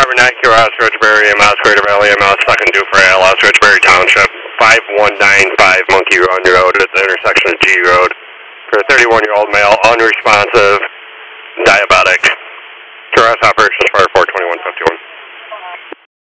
Department 9, Ross Roachberry, MS Greater Valley, MS 2nd Dufresne, Los Roachberry Township, 5195 Monkey Run Road at the intersection of G Road. For a 31-year-old male, unresponsive, diabetic. Ross Operations Fire 42151.